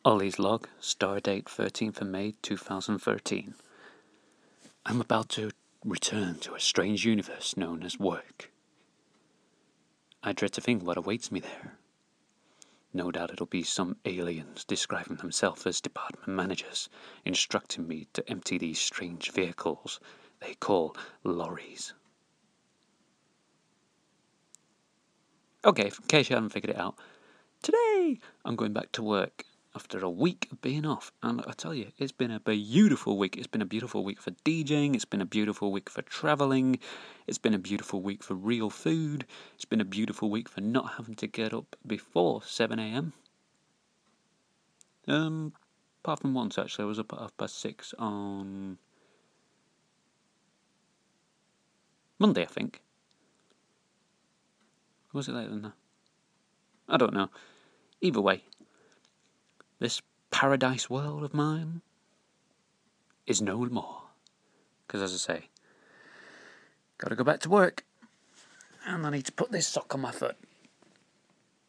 Ollie's log, stardate 13th of May 2013. I'm about to return to a strange universe known as work. I dread to think what awaits me there. No doubt it'll be some aliens describing themselves as department managers, instructing me to empty these strange vehicles they call lorries. Okay, in case you haven't figured it out, today I'm going back to work after a week of being off, and I tell you, it's been a beautiful week. It's been a beautiful week for DJing, it's been a beautiful week for travelling, it's been a beautiful week for real food, it's been a beautiful week for not having to get up before 7 a.m. Apart from once, actually. I was up at 6:30 on Monday, I think. Or was it later than that? I don't know. Either way, this paradise world of mine is no more. Because, as I say, gotta go back to work. And I need to put this sock on my foot.